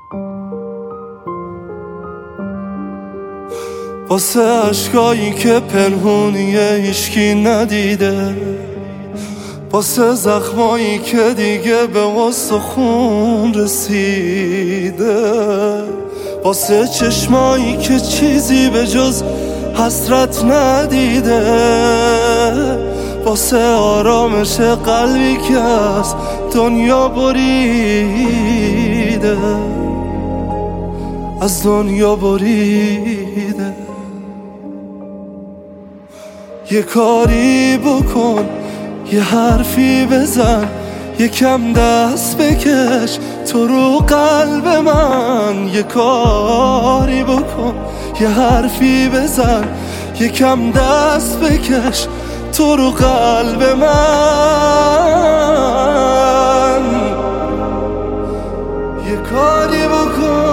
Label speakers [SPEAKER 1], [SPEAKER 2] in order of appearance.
[SPEAKER 1] واسه عشقایی که پنهونیه هیچکی ندیده، واسه زخمایی که دیگه به استخون رسیده، واسه چشمایی که چیزی به جز حسرت ندیده، واسه آرامش قلبی که از دنیا بریده، از دنیا بریده. یه کاری بکن، یه حرفی بزن، یکم دست بکش تو رو قلب من. یه کاری بکن، یه حرفی بزن، یکم دست بکش تو رو قلب من. یه کاری بکن